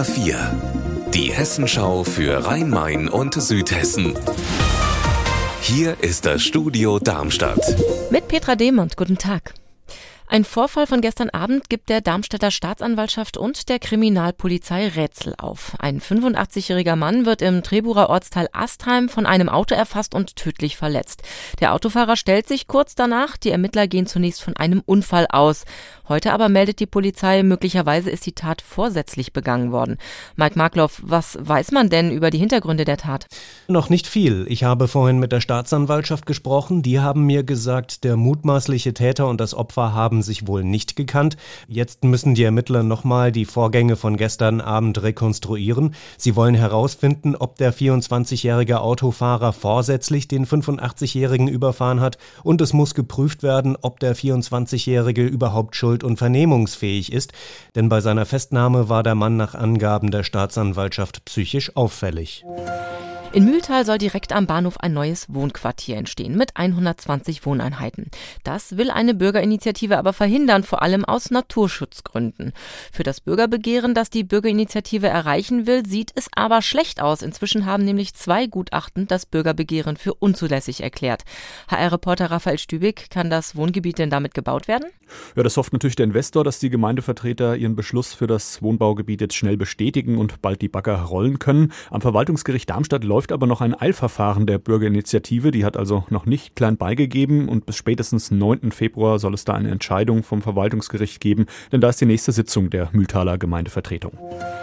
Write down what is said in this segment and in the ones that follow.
HR4, die Hessenschau für Rhein-Main und Südhessen. Hier ist das Studio Darmstadt. Mit Petra Demand, guten Tag. Ein Vorfall von gestern Abend gibt der Darmstädter Staatsanwaltschaft und der Kriminalpolizei Rätsel auf. Ein 85-jähriger Mann wird im Treburer Ortsteil Astheim von einem Auto erfasst und tödlich verletzt. Der Autofahrer stellt sich kurz danach, die Ermittler gehen zunächst von einem Unfall aus. Heute aber meldet die Polizei, möglicherweise ist die Tat vorsätzlich begangen worden. Mike Markloff, was weiß man denn über die Hintergründe der Tat? Noch nicht viel. Ich habe vorhin mit der Staatsanwaltschaft gesprochen. Die haben mir gesagt, der mutmaßliche Täter und das Opfer haben sich wohl nicht gekannt. Jetzt müssen die Ermittler nochmal die Vorgänge von gestern Abend rekonstruieren. Sie wollen herausfinden, ob der 24-jährige Autofahrer vorsätzlich den 85-jährigen überfahren hat, und es muss geprüft werden, ob der 24-jährige überhaupt schuld- und vernehmungsfähig ist, denn bei seiner Festnahme war der Mann nach Angaben der Staatsanwaltschaft psychisch auffällig. In Mühltal soll direkt am Bahnhof ein neues Wohnquartier entstehen mit 120 Wohneinheiten. Das will eine Bürgerinitiative aber verhindern, vor allem aus Naturschutzgründen. Für das Bürgerbegehren, das die Bürgerinitiative erreichen will, sieht es aber schlecht aus. Inzwischen haben nämlich 2 Gutachten das Bürgerbegehren für unzulässig erklärt. HR-Reporter Raphael Stübig, kann das Wohngebiet denn damit gebaut werden? Ja, das hofft natürlich der Investor, dass die Gemeindevertreter ihren Beschluss für das Wohnbaugebiet jetzt schnell bestätigen und bald die Bagger rollen können. Am Verwaltungsgericht Darmstadt läuft aber noch ein Eilverfahren der Bürgerinitiative. Die hat also noch nicht klein beigegeben und bis spätestens 9. Februar soll es da eine Entscheidung vom Verwaltungsgericht geben, denn da ist die nächste Sitzung der Mühltaler Gemeindevertretung.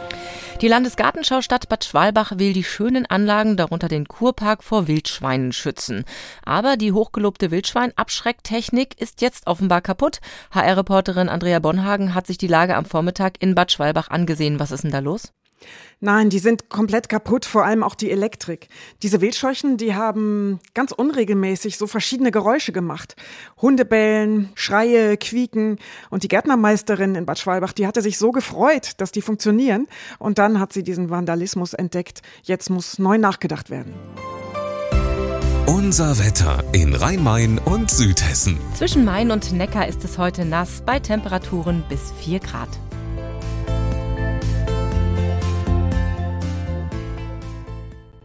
Die Landesgartenschau-Stadt Bad Schwalbach will die schönen Anlagen, darunter den Kurpark, vor Wildschweinen schützen. Aber die hochgelobte Wildschwein-Abschrecktechnik ist jetzt offenbar kaputt. HR-Reporterin Andrea Bonhagen hat sich die Lage am Vormittag in Bad Schwalbach angesehen. Was ist denn da los? Nein, die sind komplett kaputt, vor allem auch die Elektrik. Diese Wildscheuchen, die haben ganz unregelmäßig so verschiedene Geräusche gemacht. Hunde bellen, Schreie, Quieken. Und die Gärtnermeisterin in Bad Schwalbach, die hatte sich so gefreut, dass die funktionieren. Und dann hat sie diesen Vandalismus entdeckt. Jetzt muss neu nachgedacht werden. Unser Wetter in Rhein-Main und Südhessen. Zwischen Main und Neckar ist es heute nass, bei Temperaturen bis 4 Grad.